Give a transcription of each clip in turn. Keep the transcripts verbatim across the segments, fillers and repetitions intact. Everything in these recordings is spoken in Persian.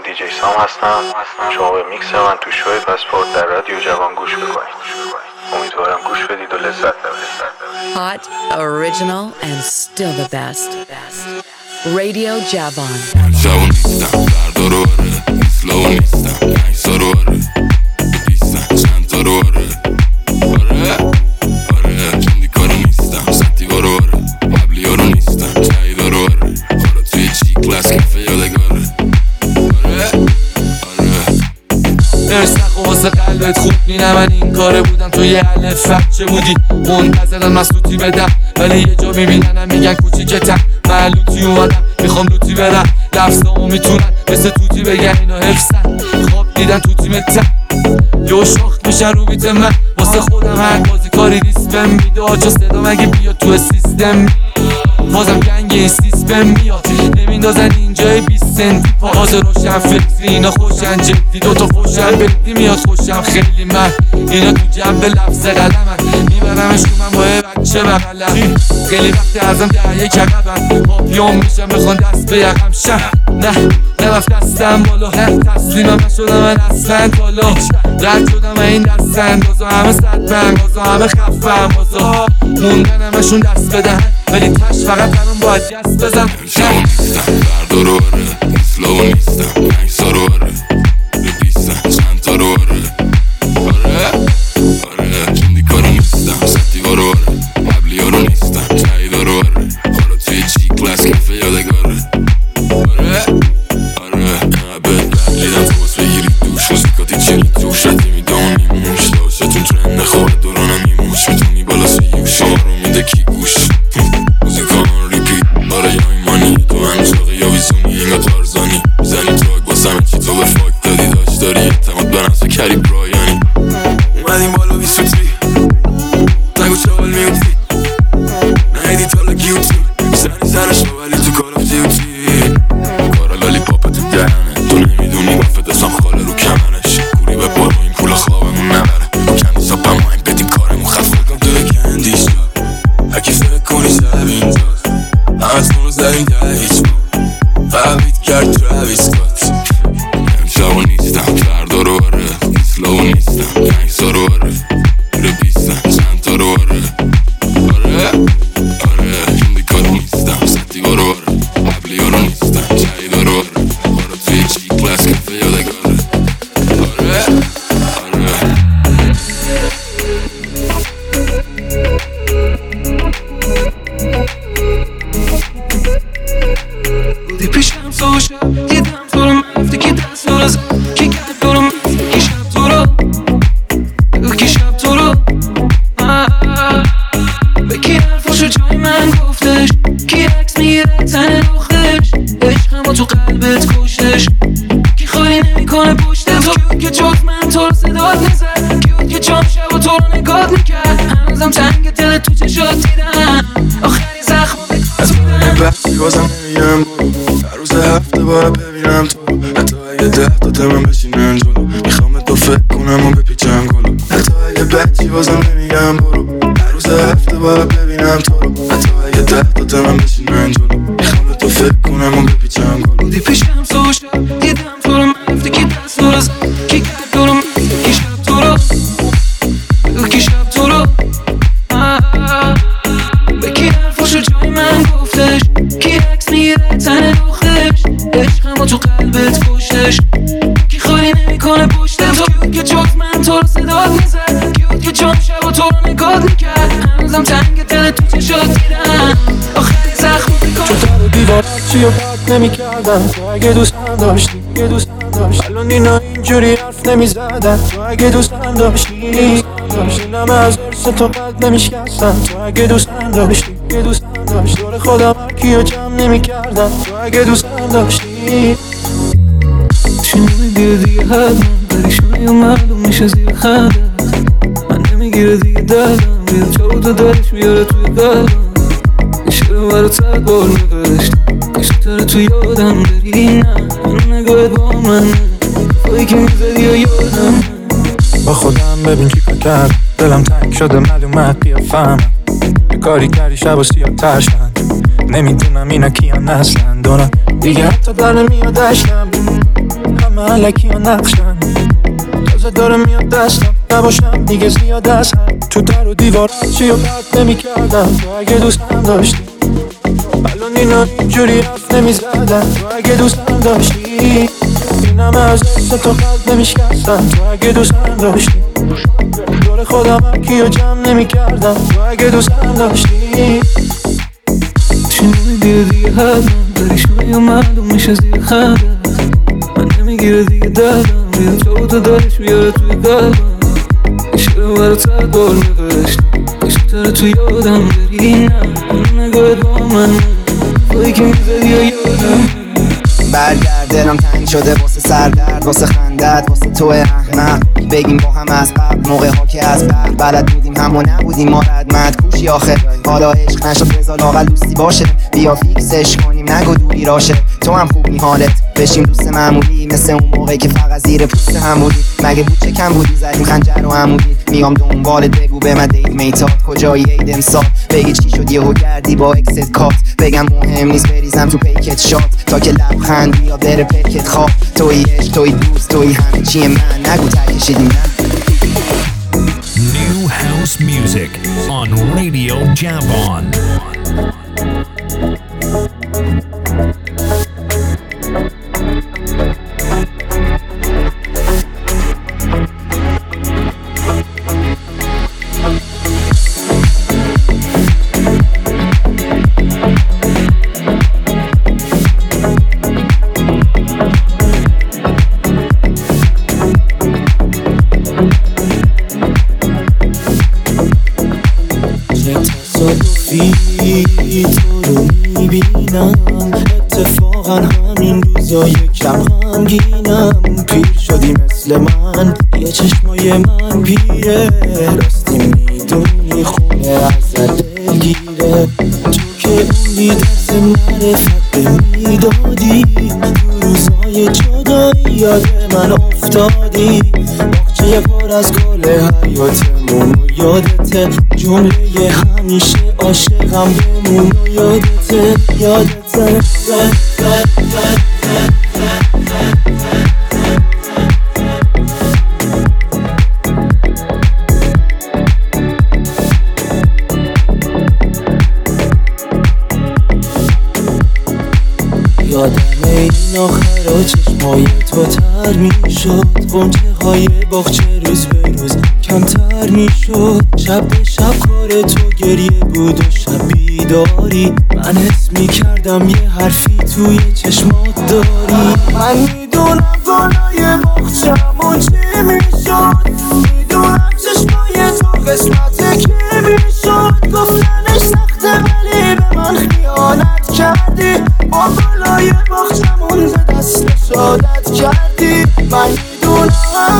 دیجی سام هستم. شما به میکس من تو شوی پاسپورت در رادیو جوان گوش بکنید. امیدوارم گوش بدید و لذت ببرید. Hot, original and still the best. Radio Javan. جوان نیستم فردا رو آره اسلو نیستم پنج سا رو آره بیستم چند تا رو آره آره آره چندی کارو نیستم سنتیگا رو آره قبلی ها رو نیستم جایدا رو آره خورا توی چی کلاس کفه یادگاره آره آره ارسخ و واسه قلبت خوب نینه من این کاره بودم تو یه الف بچه بودی منتظرم از لوتی بدم ولی یه جا میبیننم میگن کوچیکتم من لوتی اومدم میخوام لوتی بدم لفظامو میتونن مثل توتی بگن اینا حفظن خواب دیدن تو تیمتن یه شاخت میشه رو بیت من واسه خودم هر بازی کاری ریسپم میده آجا صدا مگه بیاد تو سیستم بازم گنگ این سیستم میاد نمیندازن اینجای بیست سنتی پاز روشن فکری اینا خوشن جدی دوتا فوشن بدی میاد خوشم خیلی من اینا تو جنب لفظ قلمن میبرمش رو من با یه بچه بغلم خیلی وقتی ازم ده یک عقبم پاپیون میشم بخوان دست به یقم شم نه نرفت دستم بالا تسلیمم نشدم من اصلا بالا رد شدم من این دست اندازا همه صد بنگازا همه خفم بازا موندن همشون دست بدن ولی تش فقط همون باید دست بزن جوان نیستم فردا رو آره اسلو نیستم پنج سا رو آره بیستم چند تا رو آره آره آره چندی کارو نیستم سنتیگا رو آره قبلی ها رو نیستم جایدا رو آره خورا توی چی کلاس کفه یادگاره آره آره بهت بگیرم تو باز بگیری دوش موزیکاتی چیلی توش ردی میدان نیموش داشتتون ترند خواه دورانم میموش میتونی بالا سیوش رو میده کی گوش موزیکان ریپیت برای ایمانی تو هنوز باقی یا ویزونی اینگا تارزانی میزنی تراک باسم چی تو به فاک دادی داشت داری اعتماد به نفس کری برایانی اومدیم بالا بی سوتری نگو چاول میوتی نهیدی تالا گیوتی زنی سرش ولی تو کار آف دیوتی کارا لالی پاپت دهنه تو نمیدونی وفت اسم خاله رو کمرش کوری به بارو این پول خوابمون نبره کندی ساپم مایم بدیم کارمون خفه کن توی کندیش هرکی فکر کنی شب اینجاست همتون رو زدیم ده هیچ با فهمید کرد تراویس سکات امشبا نیستم فردا رو آره اسلو نیستم پنج سا رو آره رو بیستم چند تا رو آره آره آره چندی کارو نیستم سنتیگا رو آره قبلی ها رو نیستم جایدا رو آره خورا توی چی کلاس کفه یادگاره آره آره بودی پیشم سو شب دیدم تو رو مفتی که دست رو زد که کرد تو رو مفتی شب تو رو بگو که شب تو رو به کی حرفاشو جای من گفتش کی عکس میگیره تن دختش عشقمو تو قلبت کشتش کی خالی نمیکنه پشت تو کیود که جوت من تو رو صدات نزد کیود که چام شب و تو رو نگات میکرد هنوزم تنگ دل تو چشات دیدم آخری زخمو بکات میدم وقتی بازم نمیگم برو هر روز هفته باید ببینم تو حتی اگه ده تا تمام بشینن جلو میخوام تو فکر کنم و بپیچم گلو حتی اگه بچی بازم نمیگم برو هر روز هفته باید ببینم تو رو حتی اگه ده تا تمام بشینن جلو میخوام تو فکر کنم و بپیچم گلو بودی پیشم سو شب دیدم تو رو مفتی که دست رو زد کی کرد تو رو مفتی که شب تو رو بگو که شب تو رو به کی حرفاشو جای من گفتش کی عکس میگیره تن دختش عشقمو تو قلبت کشتش کی خالی نمیکنه پشت تو کیود که جوت من تو رو صدات میزد کیود که چام شب و تو رو نگات میکرد هنوزم تنگ دل تو چشات دیدم آخری زخم بکن چون تا دیوار چی و بد نمی کردم تو اگه دوستم داشتی اگه دوستم داشتی الان اینا اینجوری حرف نمی زدن تو اگه دوستم داشتی داشتینم از ارس تو قد نمی شکستم تو اگه دوستم داشتی اگه دوستم داشتی دور خودم هرکی و جمع نمی کردم تو اگه دوستم داشتی شنوی دیگه دیگه حد من پریشونی و معلوم میشه زیر خندت من نمیگیره دیگه دردم بیاد چاو تو درش میاره توی قلبم یه شعر برات صد بار نوشتم کشتره تو یادم داری نه من نگاهت با من فایی که میزدی و یادم با خودم ببین چی کار کرد دلم تنگ شده معلومه قیافم یه کاری کردی شب و سیاه ترشن نمیدونم اینا کیان اصلا دارم دیگه حتی در نمیاد دشتم همه علکی ها نقشن، تازه داره میاد دستم نباشم دیگه زیاد از حد. تو در و دیوار چی و بد نمی کردم تو اگه دوستم داشتی، الان اینا اینجوری حرف نمی زدن تو اگه دوستم داشتی. این همه از دست تو قلب نمی شکستم تو اگه دوستم داشتی. دور خودم هرکی رو جمع نمی کردم تو اگه دوستم داشتی. چی نمیگیره دیگه حدم داری شوی و معلوم میشه زیر خندت. من نمیگیره دیگه دردم بیاد جو تو دارش بیاره توی قلبم. عشق رو برات سر بار میبرشتم عشق تو یادم داری نه اون نگاهت با من توی که میزدی یا یادم. برگرد دلم تنگ شده واسه سردرد واسه خندت واسه تو احمق. بگیم با هم از قبل موقع ها که از بر بلد بودیم همو نبودیم ما ردمت کوشی آخه. حالا عشق نشد بذار لاغل دوستی باشه بیا فیکسش کنیم نگو دوری راشه. تو هم خوب نی حالت بشیم دوست معمولی مثل اون موقعی که فقط زیر پوست هم بودی. مگه بود چه کم بودی زدیم خنجر و عمودی. میام دنبالت بگو به من دیت میتاد کجایی عید امسال. بگی چی شد یهو کردی با اکست کات. بگم مهم نیست بریزم تو پیکت شات تا که لبخند بیا بره پکت خواب. توی عشق توی دوست توی همه چی من نگو ترکشیدیم نه. New house music on Radio Javon. تو رو میبینم اتفاقا همین روزا یکم غمگینم. پیر شدی مثل من یه چشمای من پیره راستی میدونی خونه ازت دلگیره. تو که اونی درس معرفت به میدادی تو روزای جدایی یاد من افتادی. باغچه پر از گل حیاتمون و یادته جمله همیشه عاشقم بمون و یادته یادته یادم این آخرا چشمای تو تر می شد. غنچه های باغچه روز به روز کمتر می شد. شب به شب کار تو گریه بود و شب بیداری. من حس می کردم یه حرفی توی چشمات داری. من میدونم بالای باغچه‌مون چی می شد. میدونم چشمای تو قسمت کی می شد. گفتنش سخته ولی به من خیانت کردی. با بالای باغچه‌مون ز دست شادت کردی. من میدونم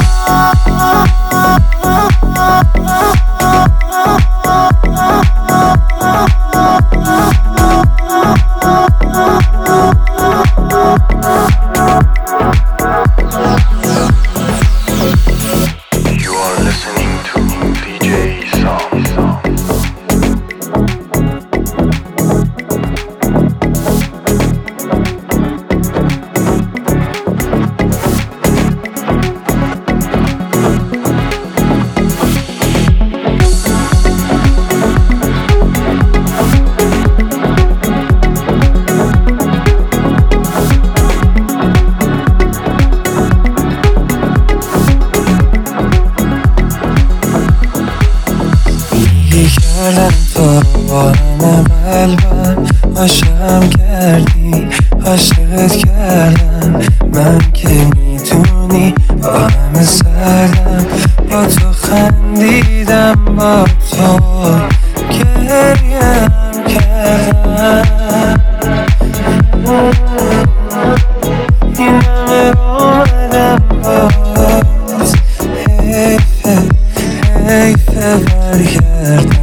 You are listening to دی جی Sam. کردم تو بارم قلبم عاشقم کردی عاشقت کردم. من که میدونی با همه سردم با تو خندیدم با تو گریم کردم. این همه اومدم باز حیفه حیفه برگردم.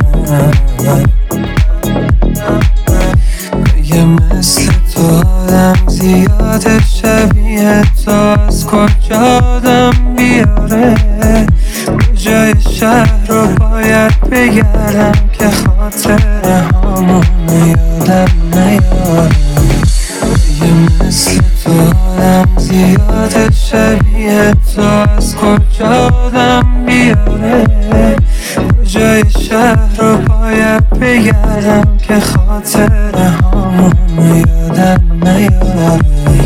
مگه مثل تو آدم زیاده شبیه تو از کجا آدم بیاره. به جای شهر رو باید بگردم که خاطره هامون یادم نیارم. مگه مثل تو آدم زیاده شب بگردم که خاطره هامون یادم نیاره.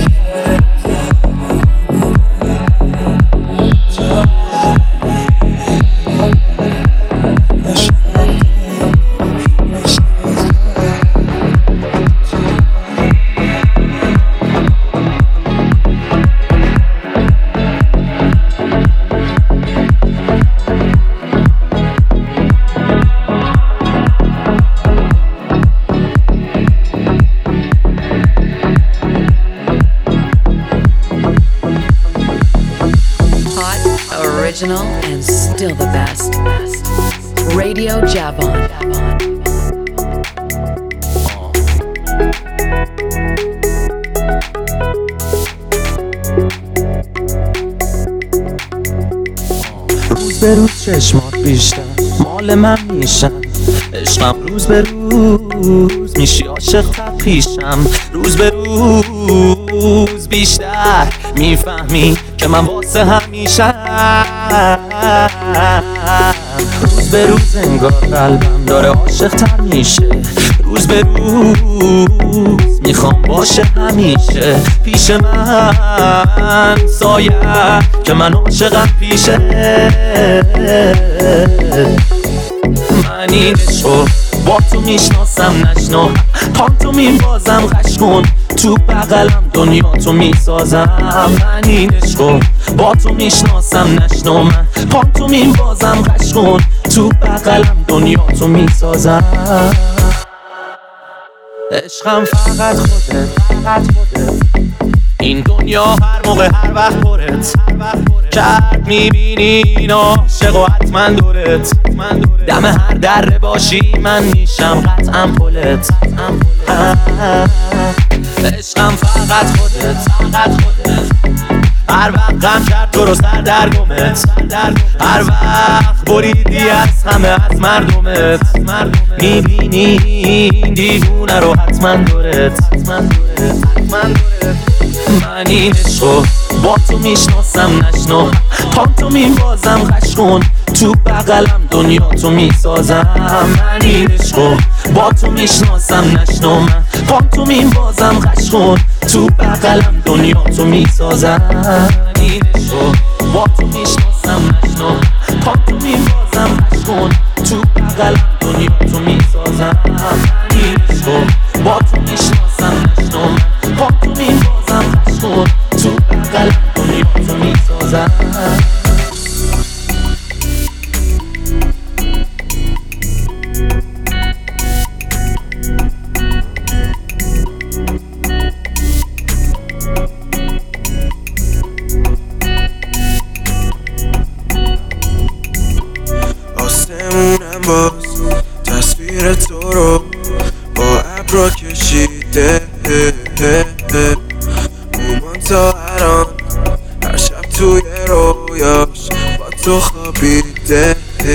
Original and still the best. Radio Javon. روز به روز چشمات بیشتر مال من میشن، عشقم روز به روز میشی عاشق تر پیشم. روز به روز بیشتر میفهمی که من واسه همیشه. روز به روز انگار قلبم داره عاشق تر میشه. روز به روز میخوام باشه همیشه پیش من سایه که من عاشقم پیشه. من این عشقو با تو میشناسم نشنو، پام تو میبازم غش کن تو بغلم دنیا تو میسازم. من این عشقو با تو میشناسم نشنو، من پام تو میبازم غش کن تو بغلم دنیا تو میسازم. عشقم فقط خودت، فقط خودت. این دنیا هر موقع هر وقت پرت کرد میبینی این عاشق و حتما دورت. دم هر دره باشی من میشم قطعا پلت. عشقم فقط خودت، فقط خودت. هر وقت غم کرد تو رو سر در گمت، هر وقت بریدی از همه از مردمت. میبینی این دیوونه رو حتما دورت. من این عشقو با تو میشناسم نشنو، پام تو میبازم غش کن تو بغلم دنیا تو میسازم. من این عشقو با تو میشناسم نشنو، من پام تو میبازم غش کن تو بغلم دنیا تو میسازم. من این عشقو با تو میشناسم نشنو، پام تو میبازم غش کن تو بغلم دنیا تو میسازم. من این عشقو با تو میشناسم نشنو، من پام تو میبازم غش کن تو بغلم دنیا تو میسازم. آسمونم باز تصویر تو رو با ابرا کشیده، مومان تا الان هر شب توی رویاش با تو خوابیده.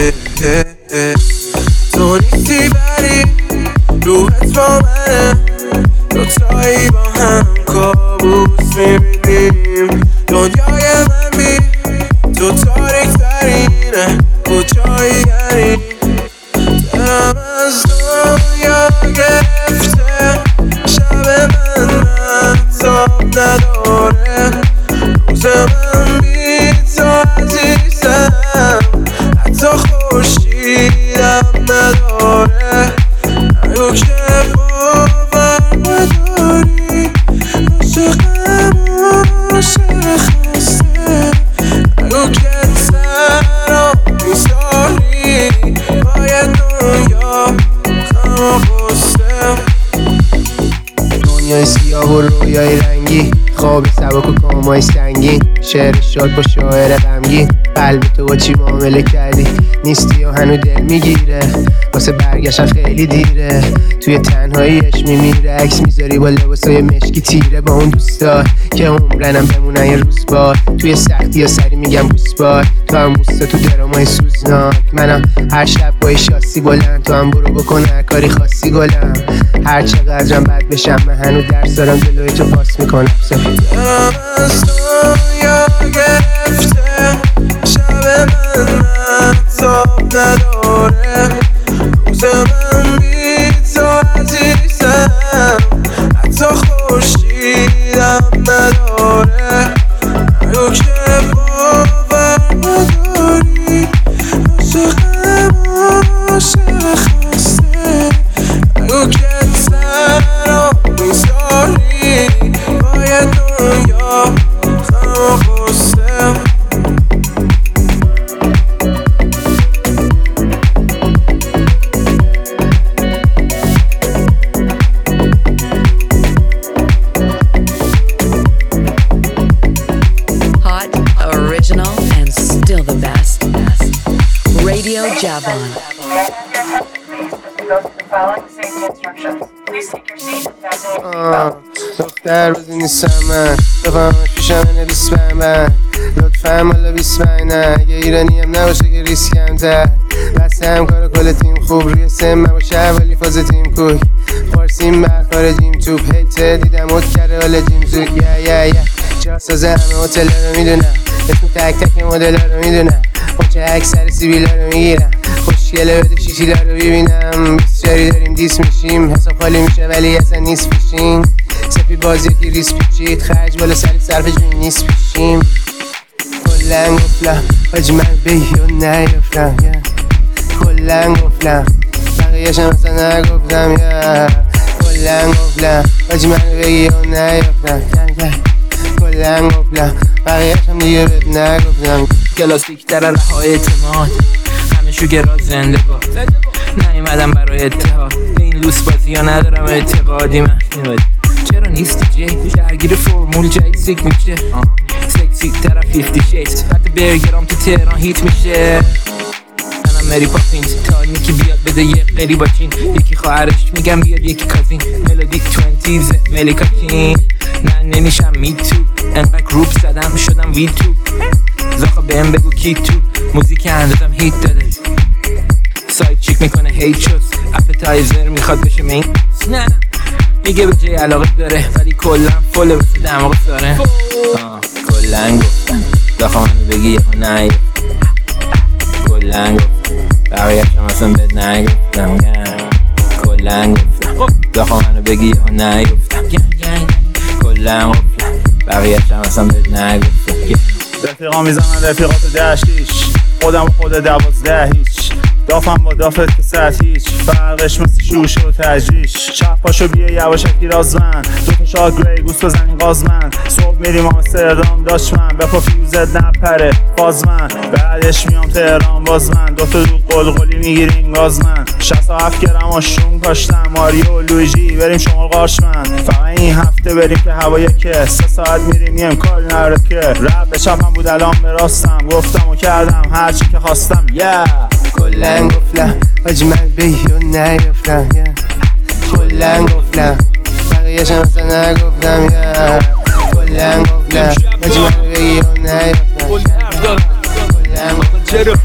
تو نیستی ولی روحت با منه، دوتایی با هم کابوس میبینیم. دنیای من بی تو تاریک ترینه، کجایی یعنی دلم از دنیا گرفته. شب من مهتاب نداره، روز من بی تو عزیزم، حتی خورشیدم نداره. نگو که باور نداری، عاشقم عاشق خسته. نگو که تنها میذاری پای دنیا غم و غصه. دنیای سیاه و رویای رنگی، خواب سبک و کامای سنگین، شعر شاد با شاعر غمگین. قلب تو با چی معامله کردی؟ نیستی و هنو دل میگیره، واسه برگشتن خیلی دیره. توی تنهاییش میمیره، عکس میذاری با لباسای مشکی تیره با اون دوستار که عمرنم بمونن یه روز بار. توی سختی یا سری میگم بوس بار، تو هم بوستا تو درامای سوزناک. منم هر شب با شاسی بلند، تو هم برو بکن هر کاری خاصی گلم. هر چقدرم بد بشم من هنو درس دارم جلوی تو پاس میکنم. دلم از دنیا گرفته، شب من مهتاب نداره، روز من Javon. دختر روزی نیستم من بفهمش پیشم نویس من لطفا مالا بیست من نه اگه ایرانی هم نباشه که ریسکم تر بسته هم کار کل تیم خوب روی سم باشه ولی فاز تیم کوک فارسیم بر خارجیم توپ هیته دیدم اوت کرده حالا جیم زود یا یا یا جا سازه همه هتل رو میدونم اسم تک تک مدل رو میدونم خوچه اکثر سیبیلا رو میگیرم خوشگله بده شیشیلا رو ببینم بیست جاری داریم دیس میشیم حساب خالی میشه ولی اصلا نیست پیشین سفید بازی که ریس پیچید خرج بالا سری صرف جون نیست پیشیم کلن گفلم حاجی من بیو نیفتم کلن گفلم بقیهشم اصلا نگفتم یا کلن گفلم حاجی من بیو نیفتم کلن گفلم بقیهشم دیگه بهت نگفتم کلاسیک تر رها اعتماد همه شوگرات زنده با نیومدم برای اتحاد به این لوس بازی ها ندارم اعتقادی من چرا نیستی جی درگیر فرمول جدید سیک میشه سکسی طرف فیفتی شیدز حتی برگرام تو تهران هیت میشه منم مری پاپینز تا نیکی بیاد بده یه قلی با چین یکی خواهرش میگم بیاد یکی کازین ملودی توینتیز ملیکا کین نه نمیشم می تو انقدر گروپ زدم شدم وی تو زاخا بهم بگو کی تو موزیک اندازم هیت داده سایت چیک میکنه هیت شد اپتایزر میخواد بشه مین نه نه میگه به جای علاقه داره ولی کلن فله بسه دماغ داره کلن گفتم زاخا منو بگی یه نه کلن گفتم بقیهش هم اصلا بهت نگفتم کلن گفتم زاخا منو بگی یه نه گفتم کلن گفتم بقیهش هم اصلا بهت نگفتم رفیقا میزنن رفیقات دشتیش خودم و خود دوازده هیچ دافم با دافت که ساعت هیچ فرقش مثل شوش و تجریش چپ پاشو بیه یواشکی رازمن دوتا شاد گری گوست بزنین قازمن صبح میریم آمستردام داشمن بپا فیوزت نپره فازمن بعدش میام تهران بازمن دوتا دو قلقلی میگیرین گازمن شصت و هفت گرم آشون کاشتم ماریو لویجی بریم شمال قارشمن فقط این هفته بریم که هوایی که سه ساعت میریم یه امکال نره که رب به چپم بود الان به راستم گفتم و کردم هرچی که خواستم yeah. کلن گفلم حاجی من بیو نیفتم کلن گفلم بقیهشم اصلا نگفتم یا کلن گفلم حاجی من بیو نیفتم کلن گفلم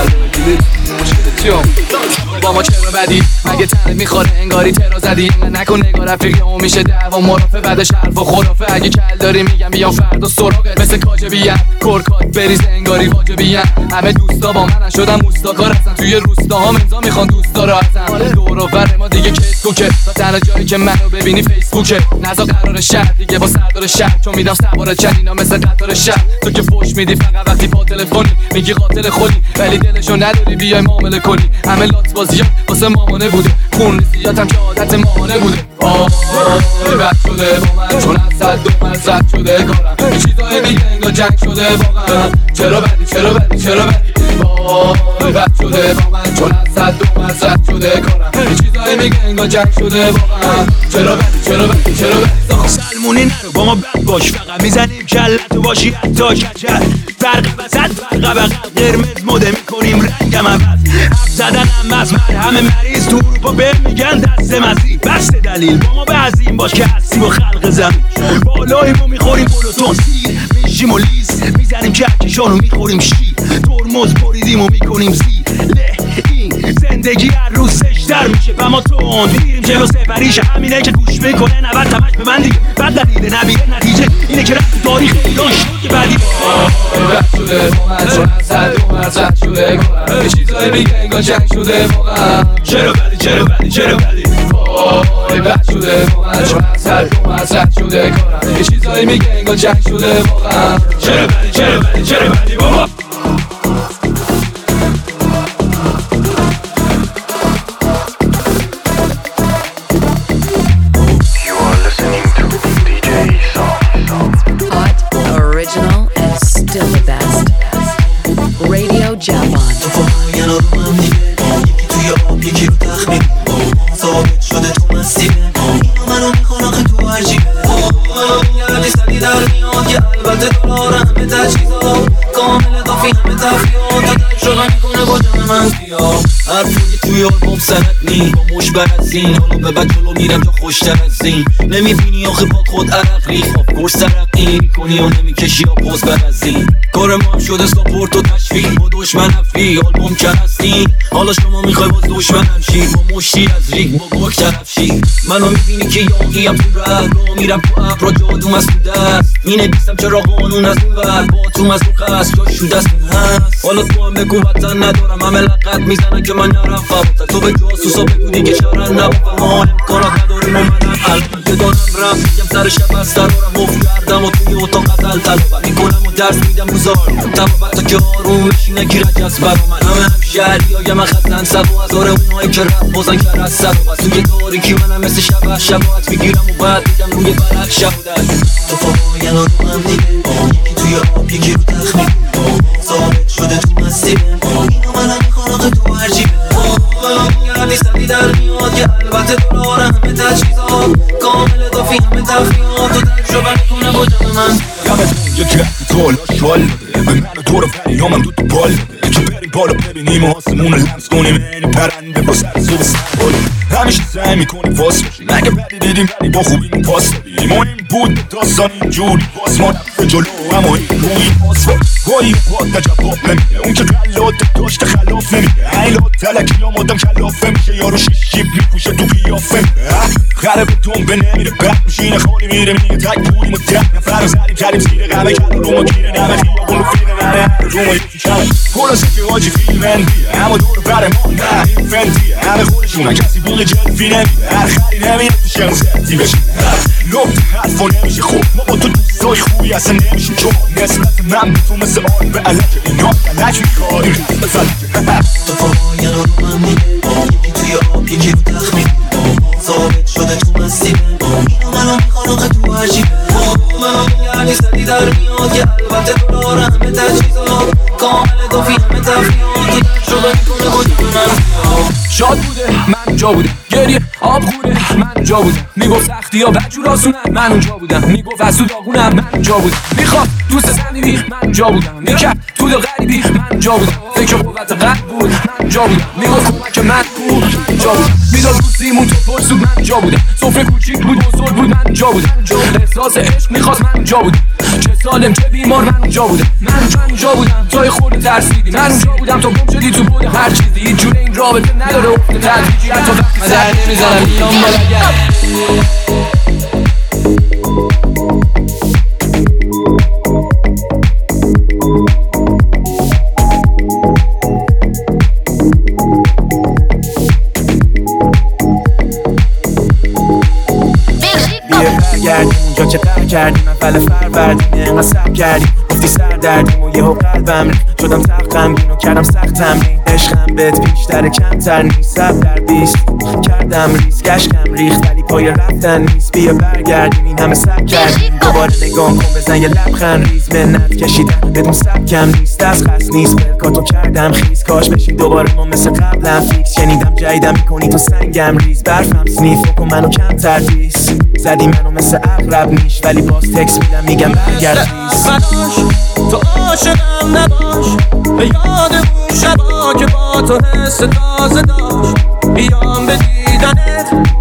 با ما چرا بدی مگه تنت میخوره انگاری ترا زدی نکن نگاه رفیقی اون میشه دعوا مرافه بعدش حرف و خرافه اگه کل داری میگم بیام فردا سراغت مثل کاجبیان کرکات بریز انگاری واجبیان همه دوستا با من شدن موستاکار هستن توی روستاها امضا میخوان دوستا رو ازم دور و بر ما دیگه کیس کوکه تا تنها جایی که منو ببینی فیسبوکه نزا قرار شهر دیگه با سردار شهر چون میدم سوار چنینا مثل قطار شهر تو که فوش میدی فقط وقتی با تلفنی میگی قاتل خودی ولی دلشو نداری بیای معامله کنی همه لات بازیات واسه مامانه بوده خون ریزیاتم که عادت ماهانه بوده آه بد شده با من چون از صد دو مرزد شده کارم این چیزای میگه انگار جنگ شده واقعا چرا بدی چرا بدی چرا بدی وای بد شده با من چون از صد دو مرزد شده کارم این چیزای میگه انگار جنگ شده واقعا چرا بدی چرا بدی چرا بدی سلمونی نرو با ما بد باش فقط میزنیم کلتو باشی حتی کچل فرق وسط فرق بغل قرمز مده میکنیم رنگم عوض حرف زدنم از مرهم مریض تو اروپا به میگن دست مزی بست دلیل با ما بعضیم باش که هستیم و خلق زمین بالای ما میخوریم بلوتون سیر میشیم و لیز میزنیم کهکشانو میخوریم شیر ترمز بریدیم و میکنیم زیر له این زندگی هر روز سشتر میشه و ما تند میریم جلو سفریش همینه که گوش میکنه نبرد تمش به من دیگه بد دلیل نبیه نتیجه اینه که رفت تو تاریخ ایران شد که بعدی بد شده با من چون از صد دو مرزد شده کارم یه چیزایی میگه انگار جنگ شده واقعا چرا بدی چرا بدی چرا بدی وای بد شده با من چون از صد دو مرزد شده کارم یه چیزایی میگه انگار جنگ شده واقعا چرا بدی چرا بدی چرا بدی بابا Original and still the best. Radio Javon. یکی توی آب یکی رو تخمین ثابت شده تو مسیبه اینا منو میخوان آخه تو هر جیبه یردی سگی در میاد که البته دلار همه تجهیزات کامل دافی همه تفریات تا در شغل میکنه با جمع من زیاد برسین حالا به بعد جلو میرم تا خوشتر از این نمیبینی آخه با خود عرق ریخ آفکورس ترقی میکنی و نمیکشی یا پوز برزین کار ما هم شده ساپورت و تشویق با دشمن افری آلبوم کرستی حالا شما میخوای باز دشمنم شی با مشتی از ریگ با گوک طرف شی منو میبینی که یاقیم تو راه را میرم تو ابرا جادوم از تو دست مینویسم چرا قانون از اون ور باتوم از تو قصد جاشو دستون هست حالا تو هم بگو وطن ندارم همه لقت میزنن که من نرم فوتا تو به جاسوسا بگو دیگه شرن نبا ما امکانات نداریم و منم الان که دارم رم میگم سر شب از سرارم مفت کردم و توی اتاق قتل طلبم میکنم و درس میدم روزار تمام تا که آروم بشی نگیرد جذب برا من همه هم شهری های من خستن سب و هزاره اونهایی که رفت بازن که از سب و بس توی تاریکی منم مثل شبه شباعت میگیرم و بعد میدم روی برک شبودن تو فاقای الان رو هم دیگه یکی توی آب یکی رو تخمین ثابت شده تو مسیبه اینو منم میخوان آخه تو هرچیبه گردی سری در میاد که البته دلار همه تجهیزات کامل دافی همه تفریات تو تجربه میکنه با جمع من یادتون یکی رفت تو حالا شوال داده به من و تو رو فریامم دو تو بال داده که بریم بالا ببینیم و آسمون رو لمس کنیم اینی پرنده با سر صبح سنبال همیشه سعی میکنیم فاس باشیم اگه بدی دیدیم ولی با خوبی پاس دادیم و این بود داستان اینجوری باز ما رفت جلو اما این روی پاس گاهی پاد نجواب نمیده اون که قلات داشت خلاف نمیده ایلا تلکی یا مادم کلافه میشه یارو شیشیب میپوشه تو قیافه خرب دنبه نمیره بد میشینه خالی میره میگه تک بودیم و ده نفر رو زدیم کردیم زیر غمه کردیم رو ما گیره نمه خیابون رو فیلم منه رو ما یکی کمه خلاصه که آجی فیلم اندیه اما دور بر ما نه این فندیه همه خودشونه کسی بیل جلفی نمیده هر خری نمیره تو شن زدی بشه لبت حرفا نمیشه خوب ما با تو دوستای خوبی اصلا نمیشه چون نسبت من به تو مثل آن به علک اینا علک میخوادیم رفت بزن تو فاقای الان رو هم دیگه یکی توی آب یکی رو تخمین ثابت شده تو مسیبه اینو منو میخوان آخه تو هرچیبه منو میگردی سری در میاد که البته دلار همه تجهیزات کامل دافی همه تفریات تو تجربه میکنه با جمع من شاد بوده من جا بودم گریه آب خوره من جا بودم میگفت سختی ها بجور آسونم من اونجا بودم میگفت از تو داغونم من جا بودم میخواد دوست زنی من جا بودم میکرد تو دل غریبی من جا بودم فکر قوت قلب بود من جا بودم میگفت کمک من بود من جا بودم میداد روسیمون تو پرسود من جا بودم سفره کوچیک بود بزرگ بود من جا بودم احساس عشق میخواست من جا بودم چه سالم چه بیمار من اونجا بودم من جا بودم توی خورده ترسیدی من اونجا بودم تو گم شدی تو بود هر چیزی هیچ جوره این رابطه نداره افت تدریجی حتی وقتی من در نمیزنم میام بالا برگردیم اونجا که قهر کردیم اول فروردین اینقدر صبر کردیم گفتی سر دردیم و یهو قلبم ریخت شدم سخت غمگین و کردم سخت تمرین عشقم بهت بیشتر کمتر نیست صبر در بیست کردم ریز گشتم ریخت ولی پای رفتن نیست بیا برگردیم این همه صبر کردیم دوباره نگام کن بزن یه لبخند ریز منت کشیدم بدون سبکم نیست از خست نیست بلکاتو کردم خیز کاش بشین دوباره ما مثل قبلم فیکس شنیدم جایدم میکنی تو سنگم ریز برفم سنیف کن منو کمتر دیس زدی منو مثل اقرب نیش ولی باز تکس میدم میگم برگرد ریز تو عاشقم نباش به یاد اون شبا که با تو حس تازه داشت بیام به دیدنت